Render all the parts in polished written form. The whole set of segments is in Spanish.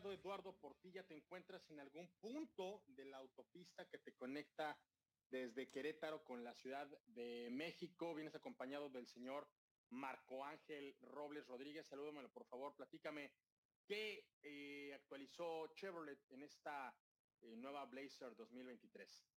estimado Eduardo Portilla, te encuentras en algún punto de la autopista que te conecta desde Querétaro con la Ciudad de México. Vienes acompañado del señor Marco Ángel Robles Rodríguez. Salúdamelo, por favor. Platícame qué actualizó Chevrolet en esta nueva Blazer 2023.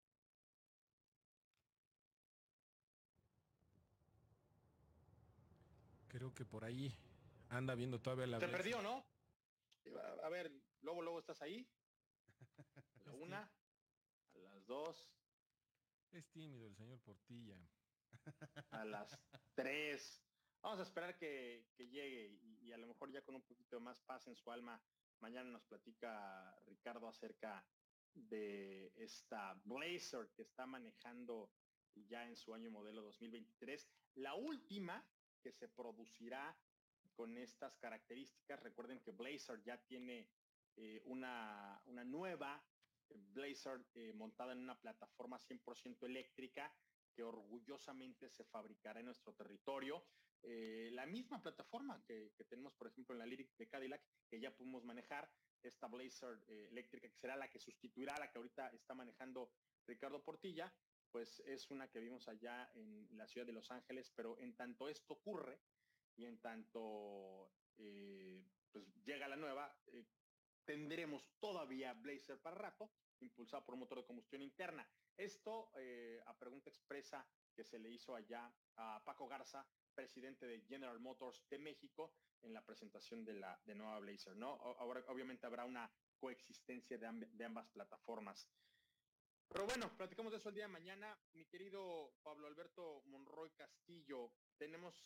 Creo que por ahí anda viendo todavía la Se Blazer. perdió, ¿no? A ver, luego estás ahí. A la Es, una, a las dos, es tímido el señor Portilla. a las 3. Vamos a esperar que llegue y a lo mejor ya con un poquito de más paz en su alma, mañana nos platica Ricardo acerca de esta Blazer que está manejando ya en su año modelo 2023. La última que se producirá con estas características. Recuerden que Blazer ya tiene una nueva Blazer montada en una plataforma 100% eléctrica que orgullosamente se fabricará en nuestro territorio. La misma plataforma que tenemos, por ejemplo, en la Lyriq de Cadillac, que ya pudimos manejar, esta Blazer eléctrica, que será la que sustituirá a la que ahorita está manejando Ricardo Portilla, pues es una que vimos allá en la ciudad de Los Ángeles, pero en tanto esto ocurre y en tanto pues llega la nueva, tendremos todavía Blazer para rato, impulsado por un motor de combustión interna. Esto a pregunta expresa que se le hizo allá a Paco Garza, presidente de General Motors de México, en la presentación de nueva Blazer, ¿no? Ahora obviamente habrá una coexistencia de ambas plataformas. Pero bueno, platicamos de eso el día de mañana. Mi querido Pablo Alberto Monroy Castillo, tenemos